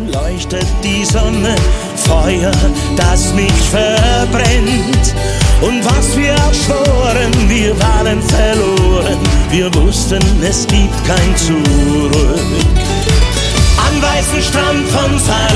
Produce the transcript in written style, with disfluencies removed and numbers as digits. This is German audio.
leuchtet die Sonne, Feuer, das nicht verbrennt. Und was wir auch schworen, wir waren verloren, wir wussten, es gibt kein Zurück. Am weißen Strand von San